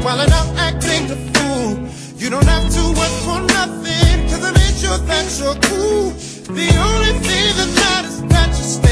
while I'm out acting a fool. You don't have to work for nothing, cause I made sure that you're cool. The only thing that matters is that you stay